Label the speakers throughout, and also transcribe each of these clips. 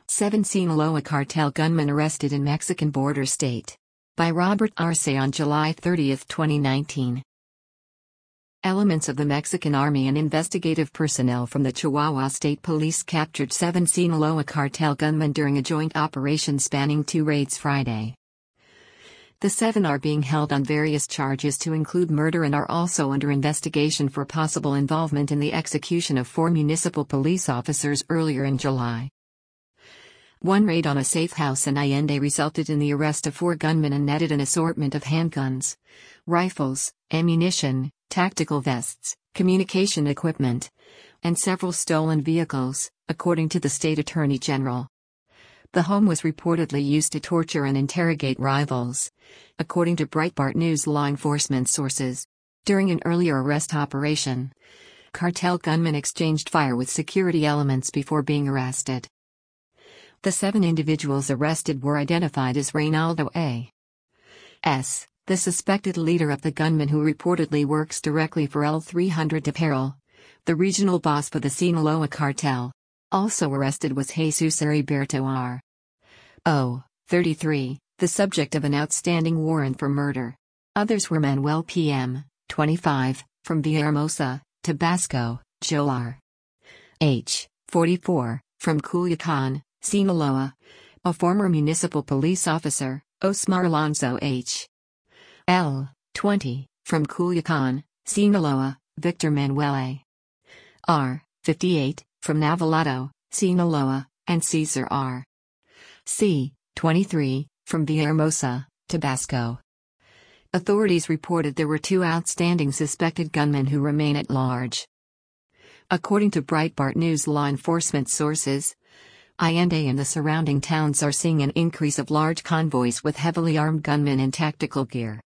Speaker 1: 7 Sinaloa cartel gunmen arrested in Mexican border state. By Robert Arce on July 30, 2019. Elements of the Mexican Army and investigative personnel from the Chihuahua State Police captured 7 Sinaloa cartel gunmen during a joint operation spanning 2 raids Friday. The 7 are being held on various charges to include murder and are also under investigation for possible involvement in the execution of 4 municipal police officers earlier in July. One raid on a safe house in Allende resulted in the arrest of 4 gunmen and netted an assortment of handguns, rifles, ammunition, tactical vests, communication equipment, and several stolen vehicles, according to the state attorney general. The home was reportedly used to torture and interrogate rivals, according to Breitbart News law enforcement sources. During an earlier arrest operation, cartel gunmen exchanged fire with security elements before being arrested. The 7 individuals arrested were identified as Reynaldo A. S., the suspected leader of the gunmen who reportedly works directly for El 300 Apparel, the regional boss for the Sinaloa cartel. Also arrested was Jesus Heriberto R. O., 33, the subject of an outstanding warrant for murder. Others were Manuel P.M., 25, from Villahermosa, Tabasco, Joel R. H., 44, from Culiacan, Sinaloa, a former municipal police officer, Osmar Alonso H. L., 20, from Culiacan, Sinaloa, Victor Manuel A. R., 58, from Navolato, Sinaloa, and Cesar R. C., 23, from Villahermosa, Tabasco. Authorities reported there were 2 outstanding suspected gunmen who remain at large. According to Breitbart News law enforcement sources, Allende and the surrounding towns are seeing an increase of large convoys with heavily armed gunmen and tactical gear.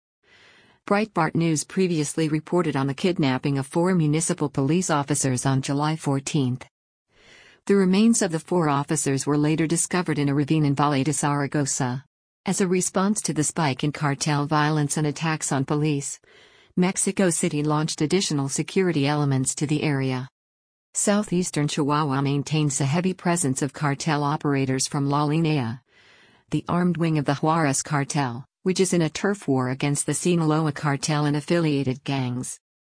Speaker 1: Breitbart News previously reported on the kidnapping of 4 municipal police officers on July 14. The remains of the 4 officers were later discovered in a ravine in Valle de Zaragoza. As a response to the spike in cartel violence and attacks on police, Mexico City launched additional security elements to the area. Southeastern Chihuahua maintains a heavy presence of cartel operators from La Linea, the armed wing of the Juarez cartel, which is in a turf war against the Sinaloa cartel and affiliated gangs.